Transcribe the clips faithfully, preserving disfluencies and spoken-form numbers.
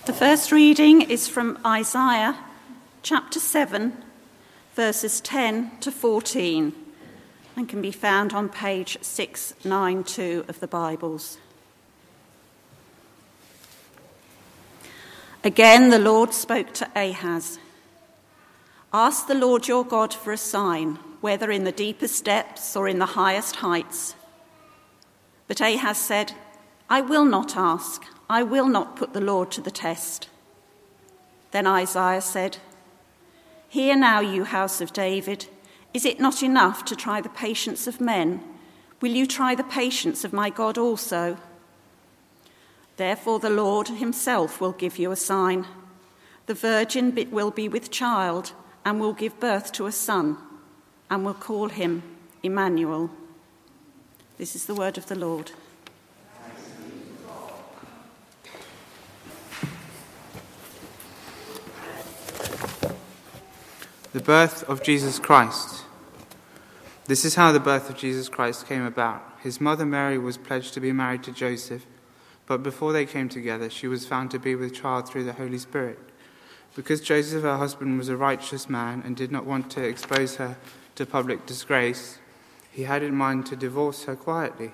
The first reading is from Isaiah chapter seven, verses ten to fourteen, and can be found on page six ninety-two of the Bibles. Again, the Lord spoke to Ahaz. Ask the Lord your God for a sign, whether in the deepest depths or in the highest heights. But Ahaz said, I will not ask. I will not put the Lord to the test. Then Isaiah said, Hear now, you house of David. Is it not enough to try the patience of men? Will you try the patience of my God also? Therefore the Lord himself will give you a sign. The virgin will be with child and will give birth to a son, and will call him Emmanuel. This is the word of the Lord. The birth of Jesus Christ. This is how the birth of Jesus Christ came about. His mother Mary was pledged to be married to Joseph, but before they came together, she was found to be with child through the Holy Spirit. Because Joseph, her husband, was a righteous man and did not want to expose her to public disgrace, he had in mind to divorce her quietly.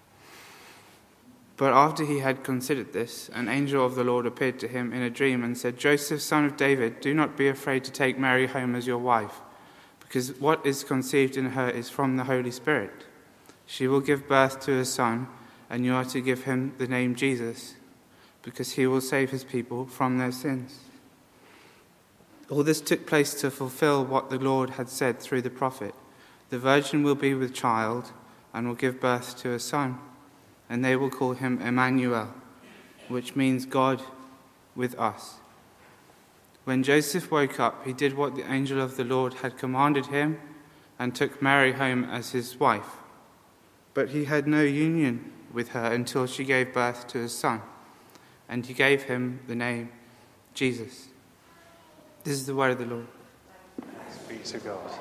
But after he had considered this, an angel of the Lord appeared to him in a dream and said, Joseph, son of David, do not be afraid to take Mary home as your wife, because what is conceived in her is from the Holy Spirit. She will give birth to a son, and you are to give him the name Jesus, because he will save his people from their sins. All this took place to fulfill what the Lord had said through the prophet. The virgin will be with child and will give birth to a son, and they will call him Emmanuel, which means God with us. When Joseph woke up, he did what the angel of the Lord had commanded him and took Mary home as his wife. But he had no union with her until she gave birth to a son, and he gave him the name Jesus. This is the word of the Lord. Thanks be to God.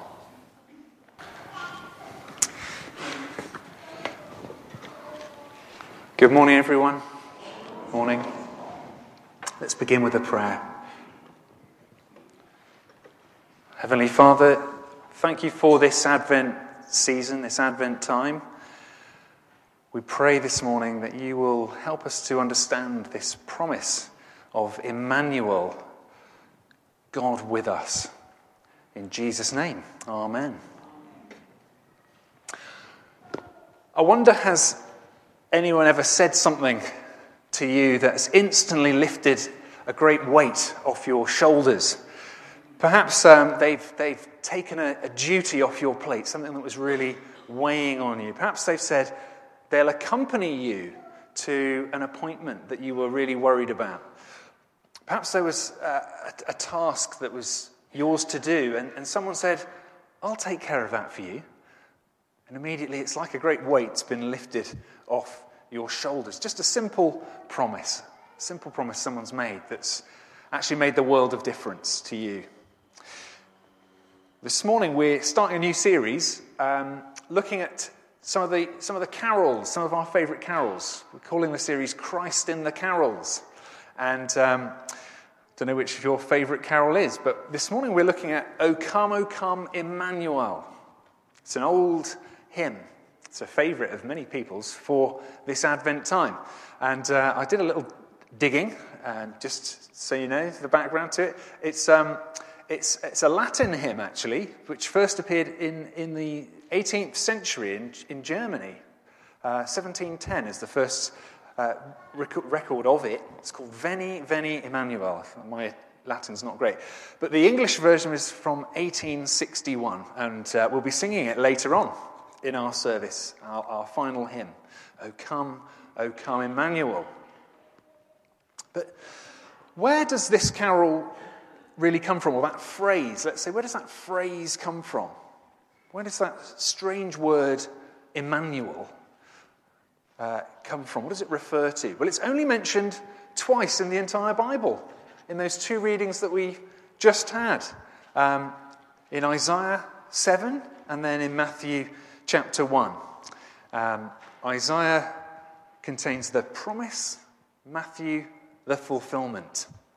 Good morning, everyone. Morning. Let's begin with a prayer. Heavenly Father, thank you for this Advent season, this Advent time. We pray this morning that you will help us to understand this promise of Emmanuel, God with us. In Jesus' name, amen. I wonder, has anyone ever said something to you that's instantly lifted a great weight off your shoulders? Perhaps um, they've they've taken a, a duty off your plate, something that was really weighing on you. Perhaps they've said they'll accompany you to an appointment that you were really worried about. Perhaps there was a, a, a task that was yours to do, and, and someone said, I'll take care of that for you. And immediately it's like a great weight's been lifted off your shoulders. Just a simple promise, a simple promise someone's made that's actually made the world of difference to you. This morning we're starting a new series um, looking at some of the some of the carols, some of our favourite carols. We're calling the series Christ in the Carols. And um, I don't know which of your favourite carol is, but this morning we're looking at O Come, O Come, Emmanuel. It's an old hymn. It's a favourite of many people's for this Advent time. And uh, I did a little digging, and just so you know the background to it. It's um, it's it's a Latin hymn, actually, which first appeared in, in the eighteenth century in, in Germany. Uh, seventeen ten is the first uh, rec- record of it. It's called Veni, Veni, Emmanuel. My Latin's not great. But the English version is from eighteen sixty-one, and uh, we'll be singing it later on in our service, our, our final hymn, O Come, O Come, Emmanuel. But where does this carol really come from, or that phrase? Let's say, where does that phrase come from? Where does that strange word, Emmanuel, uh, come from? What does it refer to? Well, it's only mentioned twice in the entire Bible, in those two readings that we just had, um, in Isaiah seven and then in Matthew chapter one. Um, Isaiah contains the promise, Matthew, the fulfillment.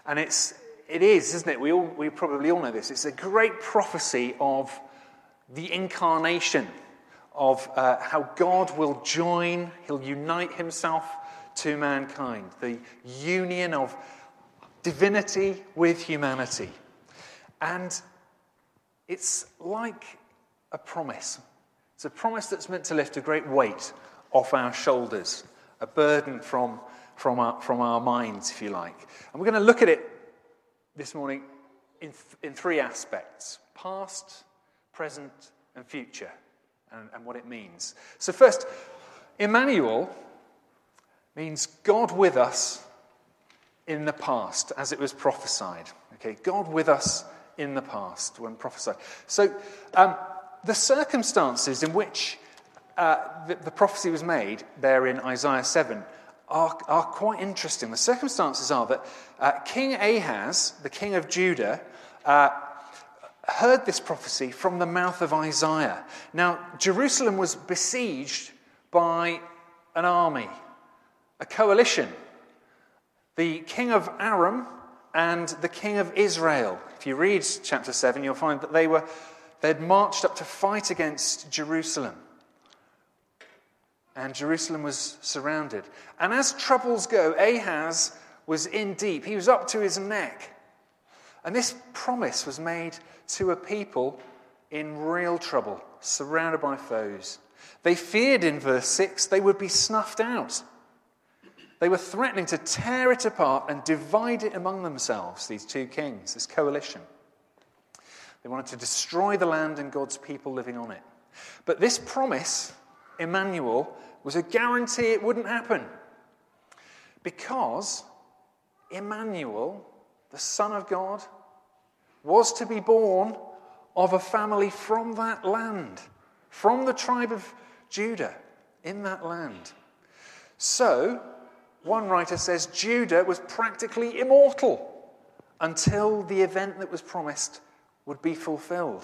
And it's, it is, isn't it? We, all, we probably all know this. It's a great prophecy of the incarnation, of uh, how God will join, he'll unite himself to mankind. The union of divinity with humanity. And it's like a promise. It's a promise that's meant to lift a great weight off our shoulders, a burden from, from, our, from our minds, if you like. And we're going to look at it this morning in, th- in three aspects: past, present, and future, and, and what it means. So first, Emmanuel means God with us in the past, as it was prophesied. Okay, God with us in the past when prophesied. So um, the circumstances in which uh, the, the prophecy was made there in Isaiah seven are, are quite interesting. The circumstances are that uh, King Ahaz, the king of Judah, uh, heard this prophecy from the mouth of Isaiah. Now, Jerusalem was besieged by an army, a coalition. The king of Aram and the king of Israel. If you read chapter seven, you'll find that they were they'd marched up to fight against Jerusalem. And Jerusalem was surrounded. And as troubles go, Ahaz was in deep. He was up to his neck. And this promise was made to a people in real trouble, surrounded by foes. They feared, in verse six, they would be snuffed out. They were threatening to tear it apart and divide it among themselves, these two kings, this coalition. They wanted to destroy the land and God's people living on it. But this promise, Emmanuel, was a guarantee it wouldn't happen. Because Emmanuel, the Son of God, was to be born of a family from that land, from the tribe of Judah, in that land. So, one writer says Judah was practically immortal until the event that was promised would be fulfilled.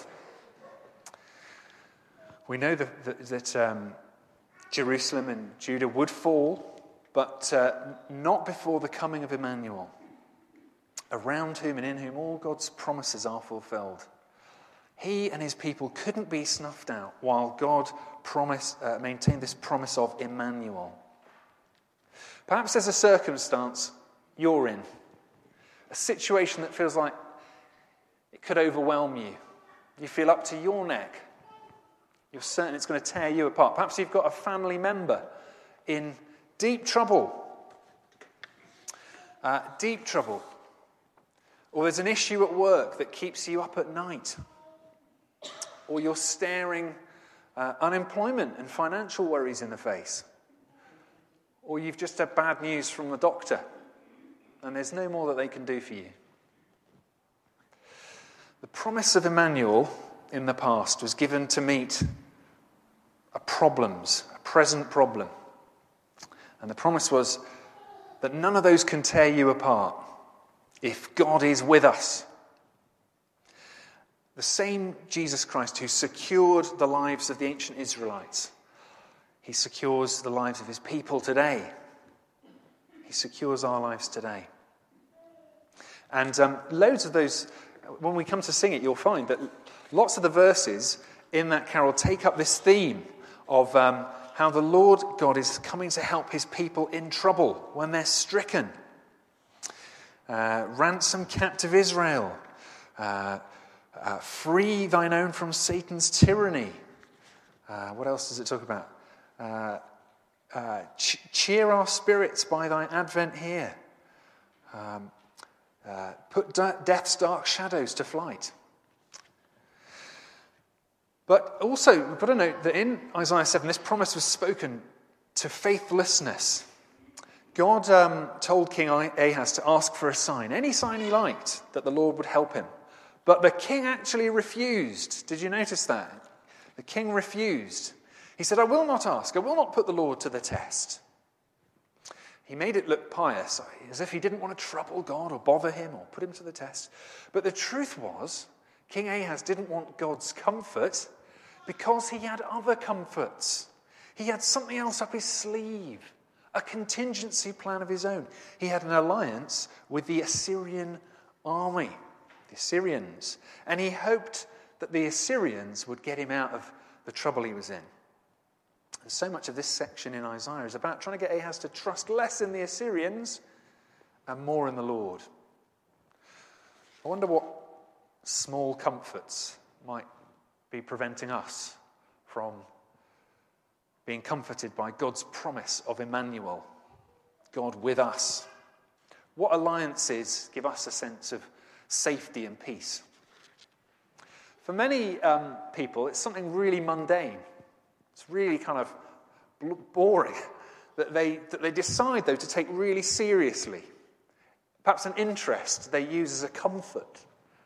We know that, that, that um, Jerusalem and Judah would fall, but uh, not before the coming of Emmanuel, around whom and in whom all God's promises are fulfilled. He and his people couldn't be snuffed out while God promised, uh, maintained this promise of Emmanuel. Perhaps there's a circumstance you're in, a situation that feels like it could overwhelm you. You feel up to your neck. You're certain it's going to tear you apart. Perhaps you've got a family member in deep trouble. Uh, deep trouble. Or there's an issue at work that keeps you up at night. Or you're staring uh, unemployment and financial worries in the face. Or you've just had bad news from the doctor and there's no more that they can do for you. The promise of Emmanuel in the past was given to meet a problems, a present problem. And the promise was that none of those can tear you apart if God is with us. The same Jesus Christ who secured the lives of the ancient Israelites, he secures the lives of his people today. He secures our lives today. And um, loads of those, when we come to sing it, you'll find that lots of the verses in that carol take up this theme of um, how the Lord God is coming to help his people in trouble when they're stricken. Uh, ransom captive Israel. Uh, uh, free thine own from Satan's tyranny. Uh, what else does it talk about? Uh, uh, ch- cheer our spirits by thy advent here. Um, uh, put de- death's dark shadows to flight. But also, we've got to note that in Isaiah seven, this promise was spoken to faithlessness. God um, told King Ahaz to ask for a sign, any sign he liked, that the Lord would help him. But the king actually refused. Did you notice that? The king refused. He said, I will not ask. I will not put the Lord to the test. He made it look pious, as if he didn't want to trouble God or bother him or put him to the test. But the truth was, King Ahaz didn't want God's comfort because he had other comforts. He had something else up his sleeve, a contingency plan of his own. He had an alliance with the Assyrian army, the Assyrians, and he hoped that the Assyrians would get him out of the trouble he was in. And so much of this section in Isaiah is about trying to get Ahaz to trust less in the Assyrians and more in the Lord. I wonder what small comforts might be preventing us from being comforted by God's promise of Emmanuel, God with us. What alliances give us a sense of safety and peace? For many um, people, it's something really mundane. It's really kind of boring that they, that they decide, though, to take really seriously. Perhaps an interest they use as a comfort.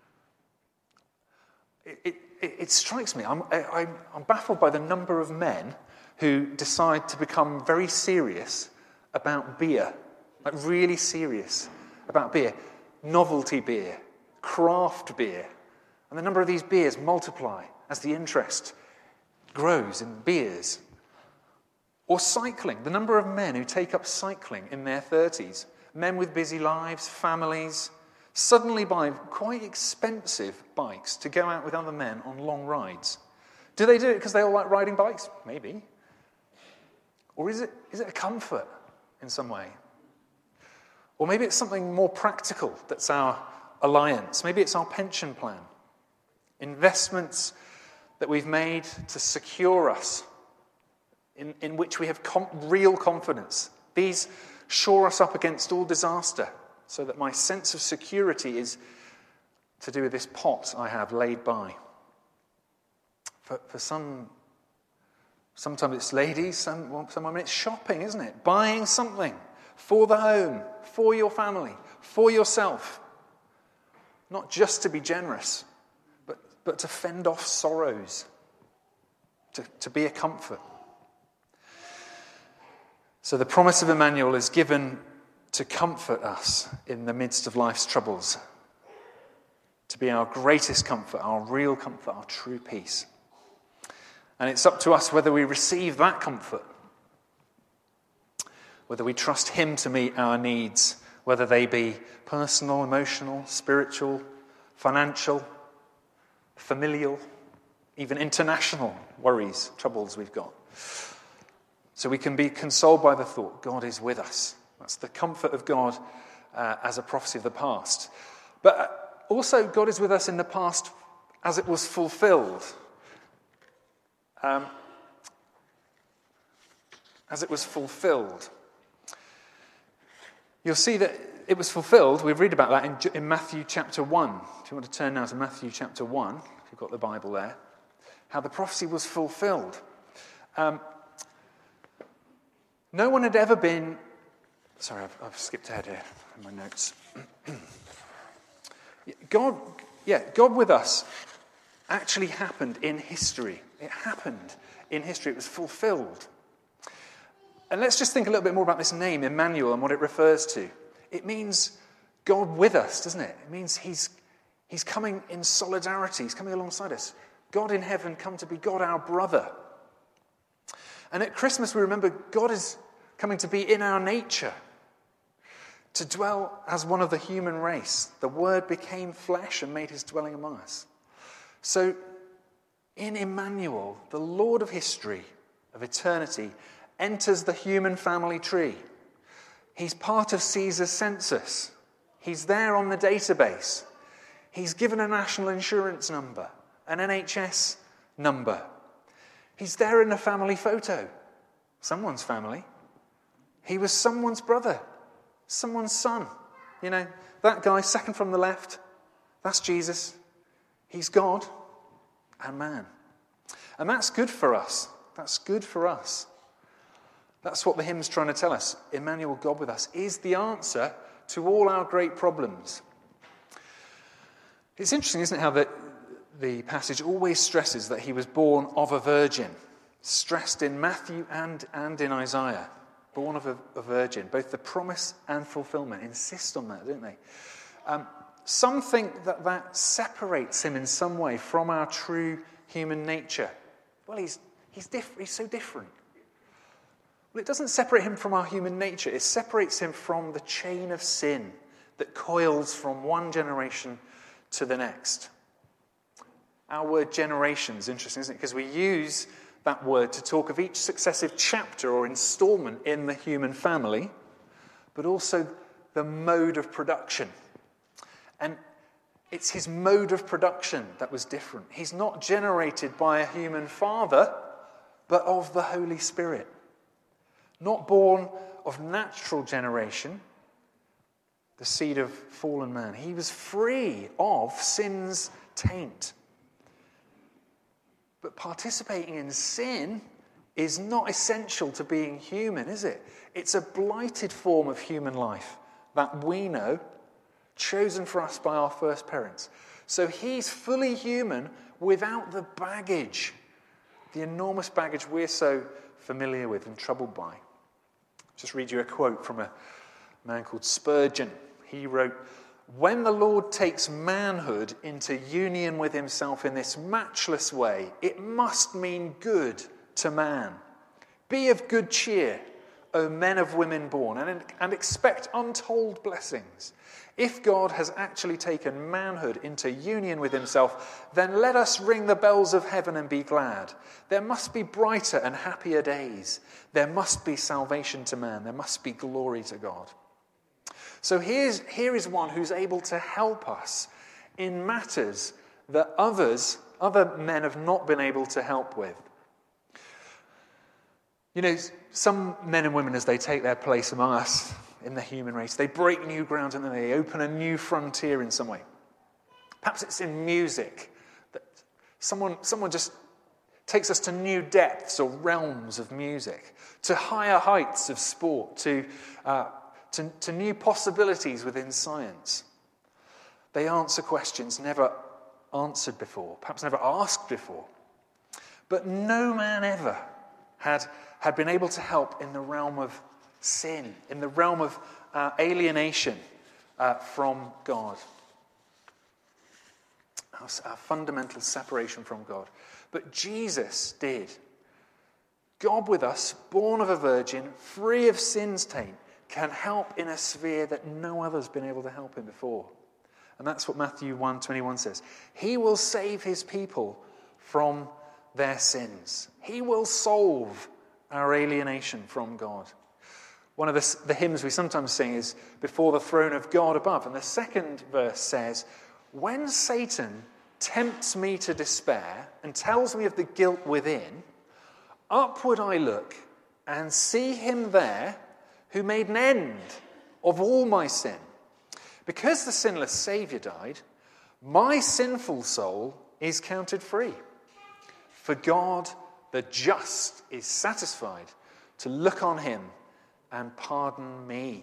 It, it, it strikes me, I'm, I, I'm baffled by the number of men who decide to become very serious about beer, like really serious about beer. Novelty beer, craft beer. And the number of these beers multiply as the interest grows in beers. Or cycling. The number of men who take up cycling in their thirties, men with busy lives, families, suddenly buy quite expensive bikes to go out with other men on long rides. Do they do it because they all like riding bikes? Maybe. Or is it, is it a comfort in some way? Or maybe it's something more practical that's our alliance. Maybe it's our pension plan. Investments that we've made to secure us, in, in which we have com- real confidence. These shore us up against all disaster, so that my sense of security is to do with this pot I have laid by. For, for some, sometimes it's ladies, some, some women, it's shopping, isn't it? Buying something for the home, for your family, for yourself. Not just to be generous, but, but to fend off sorrows, to, to be a comfort. So the promise of Emmanuel is given to comfort us in the midst of life's troubles, to be our greatest comfort, our real comfort, our true peace. And it's up to us whether we receive that comfort, whether we trust him to meet our needs, whether they be personal, emotional, spiritual, financial, familial, even international worries, troubles we've got. So we can be consoled by the thought, God is with us. That's the comfort of God uh, as a prophecy of the past. But also, God is with us in the past as it was fulfilled. Um, as it was fulfilled. You'll see that it was fulfilled. We read about that in, in Matthew chapter one. If you want to turn now to Matthew chapter one, if you've got the Bible there. How the prophecy was fulfilled. Um, no one had ever been... Sorry, I've, I've skipped ahead here in my notes. God, yeah, God with us actually happened in history. It happened in history. It was fulfilled. And let's just think a little bit more about this name, Emmanuel, and what it refers to. It means God with us, doesn't it? It means he's, he's coming in solidarity. He's coming alongside us. God in heaven come to be God our brother. And at Christmas we remember God is coming to be in our nature, to dwell as one of the human race. The Word became flesh and made his dwelling among us. So in Emmanuel, the Lord of history, of eternity, enters the human family tree. He's part of Caesar's census. He's there on the database. He's given a national insurance number, an N H S number. He's there in the family photo. Someone's family. He was someone's brother, someone's son. You know, that guy second from the left, that's Jesus. He's God and man. And that's good for us. That's good for us. That's what the hymn's trying to tell us. Emmanuel, God with us, is the answer to all our great problems. It's interesting, isn't it, how the, the passage always stresses that he was born of a virgin. Stressed in Matthew and, and in Isaiah. Born of a, a virgin. Both the promise and fulfillment insist on that, don't they? Um, some think that that separates him in some way from our true human nature. Well, he's, he's, diff- he's so different. Well, it doesn't separate him from our human nature. It separates him from the chain of sin that coils from one generation to the next. Our word generation is interesting, isn't it? Because we use that word to talk of each successive chapter or installment in the human family, but also the mode of production. And it's his mode of production that was different. He's not generated by a human father, but of the Holy Spirit. Not born of natural generation, the seed of fallen man. He was free of sin's taint. But participating in sin is not essential to being human, is it? It's a blighted form of human life that we know, chosen for us by our first parents. So he's fully human without the baggage, the enormous baggage we're so familiar with and troubled by. I'll just read you a quote from a man called Spurgeon. He wrote, "When the Lord takes manhood into union with himself in this matchless way, it must mean good to man. Be of good cheer, O men of women born, and, and expect untold blessings. If God has actually taken manhood into union with himself, then let us ring the bells of heaven and be glad. There must be brighter and happier days. There must be salvation to man. There must be glory to God." So here's, here is one who's able to help us in matters that others, other men have not been able to help with. You know, some men and women, as they take their place among us in the human race, they break new ground and then they open a new frontier in some way. Perhaps it's in music that someone, someone just takes us to new depths or realms of music, to higher heights of sport, to... Uh, To, to new possibilities within science. They answer questions never answered before, perhaps never asked before. But no man ever had, had been able to help in the realm of sin, in the realm of uh, alienation uh, from God. Our, our fundamental separation from God. But Jesus did. God with us, born of a virgin, free of sin's taint, can help in a sphere that no other's been able to help in before. And that's what Matthew one twenty-one says. He will save his people from their sins. He will solve our alienation from God. One of the, the hymns we sometimes sing is "Before the throne of God above." And the second verse says, "When Satan tempts me to despair and tells me of the guilt within, upward I look and see him there who made an end of all my sin. Because the sinless Saviour died, my sinful soul is counted free. For God, the just, is satisfied to look on him and pardon me."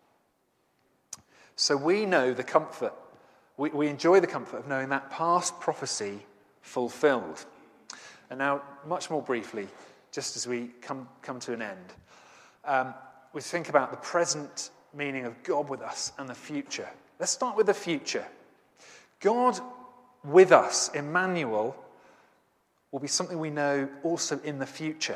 So we know the comfort, we, we enjoy the comfort of knowing that past prophecy fulfilled. And now, much more briefly, just as we come, come to an end, um, we think about the present meaning of God with us and the future. Let's start with the future. God with us, Emmanuel, will be something we know also in the future.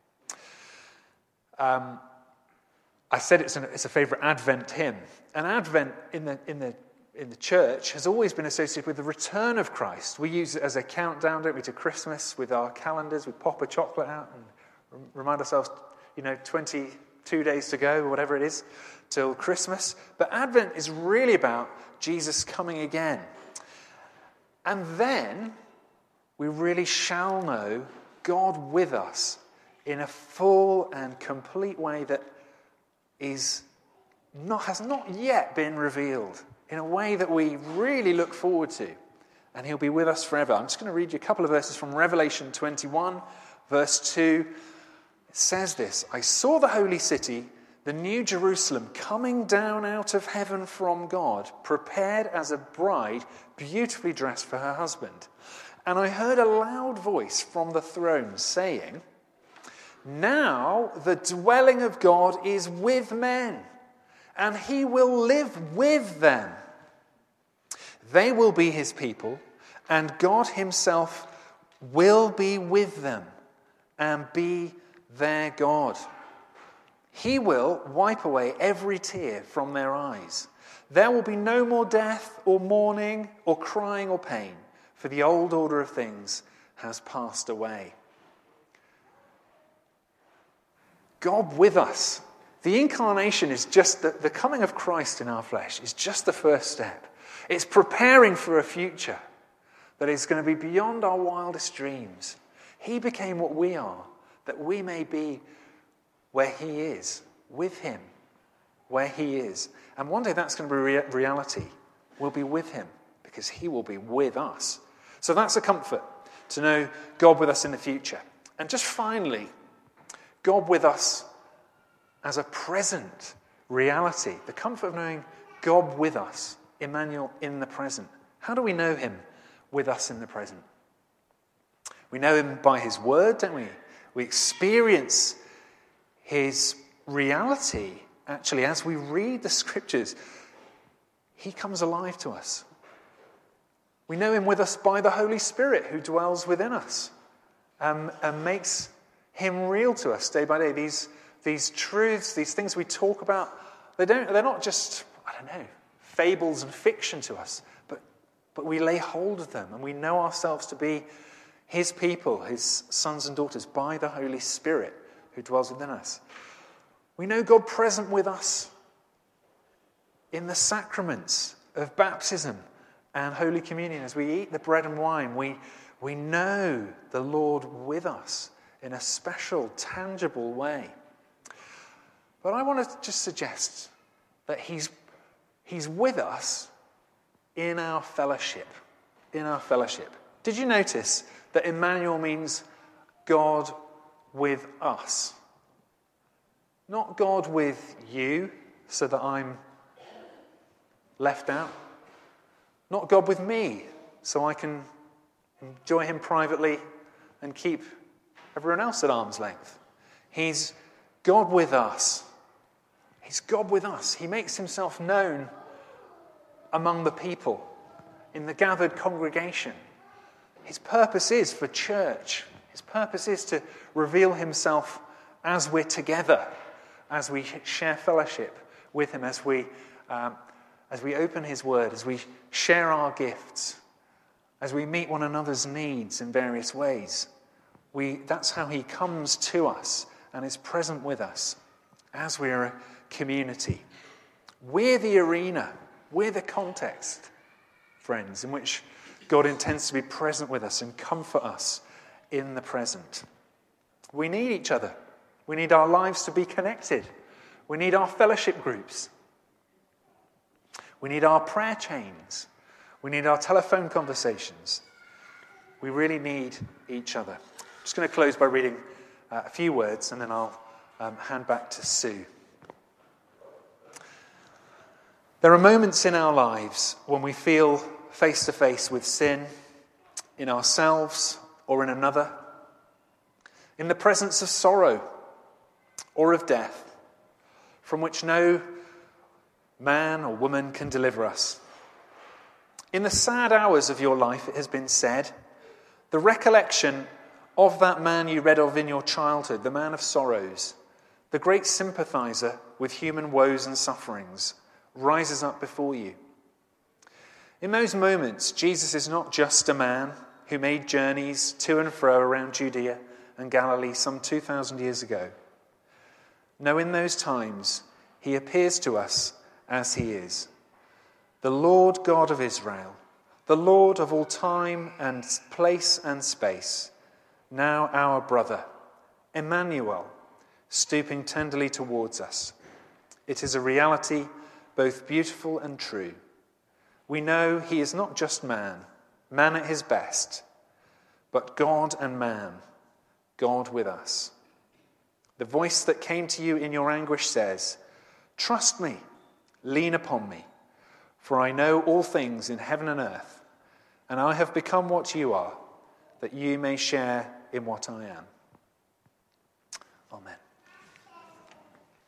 Um, I said it's, an, it's a favourite Advent hymn. And Advent in the, in, the, in the church has always been associated with the return of Christ. We use it as a countdown, don't we, to Christmas with our calendars. We pop a chocolate out and remind ourselves, you know, twenty-two days to go, or whatever it is, till Christmas. But Advent is really about Jesus coming again. And then we really shall know God with us in a full and complete way that is not, has not yet been revealed, in a way that we really look forward to. And he'll be with us forever. I'm just going to read you a couple of verses from Revelation twenty-one, verse two. It says this: "I saw the holy city, the new Jerusalem, coming down out of heaven from God, prepared as a bride beautifully dressed for her husband. And I heard a loud voice from the throne saying, 'Now the dwelling of God is with men, and he will live with them. They will be his people, and God himself will be with them and be their God. He will wipe away every tear from their eyes. There will be no more death or mourning or crying or pain, for the old order of things has passed away. God with us. The incarnation is just the, the coming of Christ in our flesh is just the first step. It's preparing for a future that is going to be beyond our wildest dreams. He became what we are, that we may be where he is, with him, where he is. And one day that's going to be rea- reality. We'll be with him because he will be with us. So that's a comfort to know God with us in the future. And just finally, God with us as a present reality. The comfort of knowing God with us, Emmanuel in the present. How do we know him with us in the present? We know him by his word, don't we? We experience his reality, actually, as we read the scriptures. He comes alive to us. We know him with us by the Holy Spirit who dwells within us um, and makes him real to us day by day. These, these truths, these things we talk about, they don't, they're not just, I don't know, fables and fiction to us, but, but we lay hold of them and we know ourselves to be his people, his sons and daughters, by the Holy Spirit who dwells within us. We know God present with us in the sacraments of baptism and Holy Communion. As we eat the bread and wine, we, we know the Lord with us in a special, tangible way. But I want to just suggest that he's, he's with us in our fellowship. In our fellowship. Did you notice that Emmanuel means God with us? Not God with you, so that I'm left out. Not God with me, so I can enjoy him privately and keep everyone else at arm's length. He's God with us. He's God with us. He makes himself known among the people, in the gathered congregation. His purpose is for church. His purpose is to reveal himself as we're together, as we share fellowship with him, as we um, as we open his word, as we share our gifts, as we meet one another's needs in various ways. We, that's how he comes to us and is present with us as we are a community. We're the arena, we're the context, friends, in which God intends to be present with us and comfort us in the present. We need each other. We need our lives to be connected. We need our fellowship groups. We need our prayer chains. We need our telephone conversations. We really need each other. I'm just going to close by reading uh, a few words and then I'll um, hand back to Sue. There are moments in our lives when we feel face to face with sin in ourselves or in another, in the presence of sorrow or of death, from which no man or woman can deliver us. In the sad hours of your life, it has been said, the recollection of that man you read of in your childhood, the man of sorrows, the great sympathizer with human woes and sufferings, rises up before you. In those moments, Jesus is not just a man who made journeys to and fro around Judea and Galilee some two thousand years ago. No, in those times, he appears to us as he is, the Lord God of Israel, the Lord of all time and place and space, now our brother, Emmanuel, stooping tenderly towards us. It is a reality both beautiful and true. We know he is not just man, man at his best, but God and man, God with us. The voice that came to you in your anguish says, "Trust me, lean upon me, for I know all things in heaven and earth, and I have become what you are, that you may share in what I am." Amen.